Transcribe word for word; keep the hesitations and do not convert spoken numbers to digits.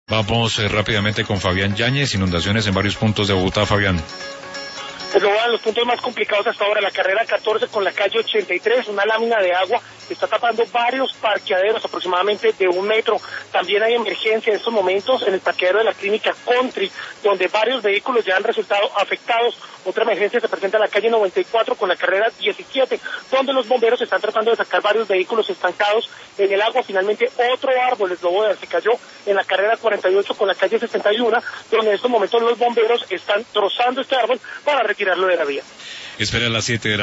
Vamos eh, rápidamente con Fabián Yáñez, inundaciones en varios puntos de Bogotá, Fabián. Pues lo van los puntos más complicados hasta ahora, la carrera catorce con la calle ochenta y tres, una lámina de agua está tapando varios parqueaderos aproximadamente de un metro. También hay emergencia en estos momentos en el parqueadero de la clínica Country, donde varios vehículos ya han resultado afectados. Otra emergencia se presenta en la calle noventa y cuatro con la carrera diecisiete, donde los bomberos están tratando de sacar varios vehículos estancados en el agua. Finalmente otro árbol esloboda se cayó en la carrera cuarenta y ocho con la calle sesenta y uno, donde en estos momentos los bomberos están trozando este árbol para retirarlo de la vía. Espera a las siete de la